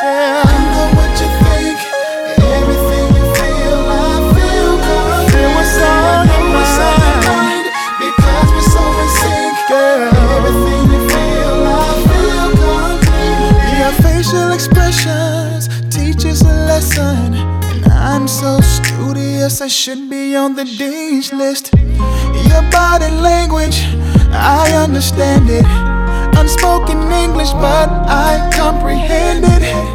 Yeah. I know what you think, everything you feel, I feel good. Feel what's on your mind, because we're so in sync, girl. everything you feel, I feel complete. Your facial expressions teach us a lesson, and I'm so studious I should be on the dean's list. Your body language, I understand it. Unspoken English, but I comprehend it.